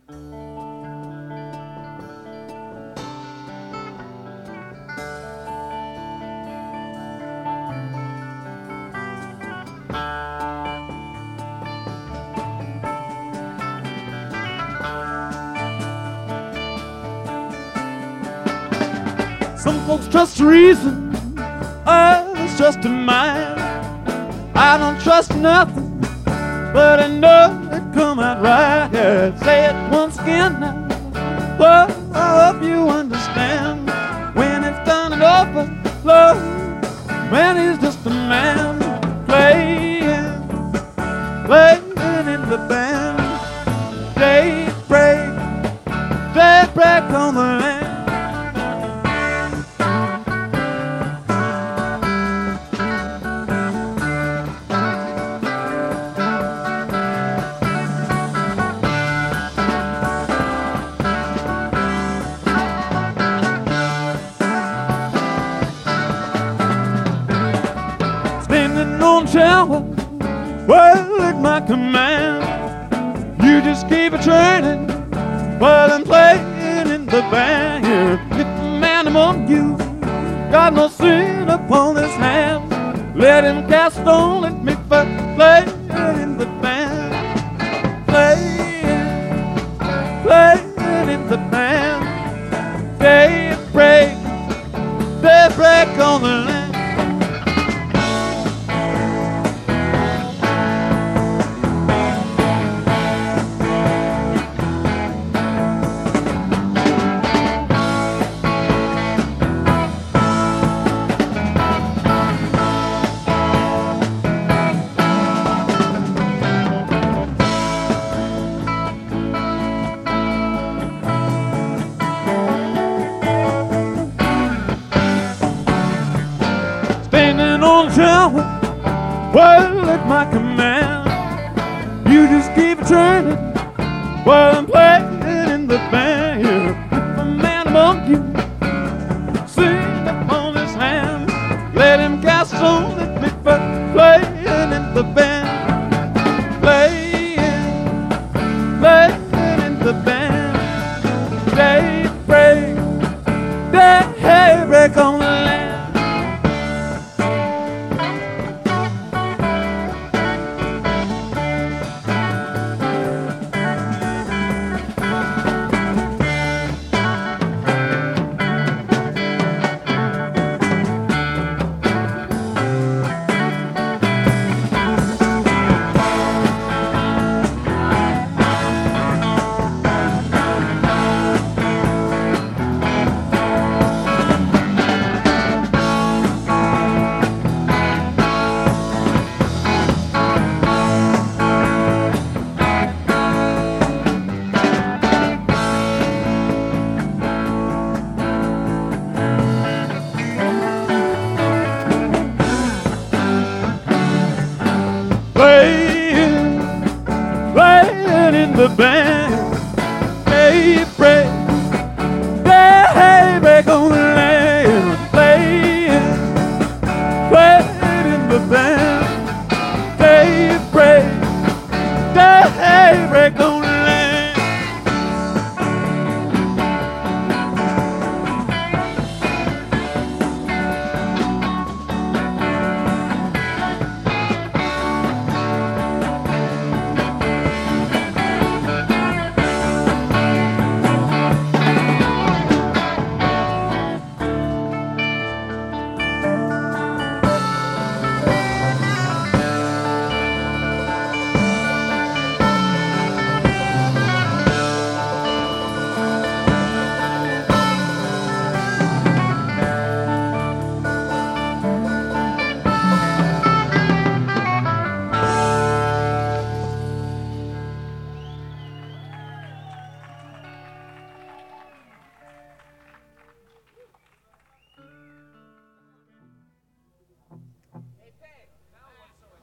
Some folks trust reason, others trust in mind. I don't trust nothing, but I know it come out right. Yeah, say it once again now. Oh, I hope you understand. When it's done and over, love, man is just a man playing in the band. Daybreak on the land. Shower, well, at my command, you just keep it training while I'm playing in the band. If the man among you got no sin upon his hand, let him cast stone at me for playing in the band, playing in the band. Daybreak on the land. Well, at my command, you just keep it turning while I'm playing in the band. If a man among you sing upon his hand, let him cast stone at me for playing in the band, playing in the band. Daybreak on the land. Playing in the band. Daybreak on the land. Playing in the band. Daybreak on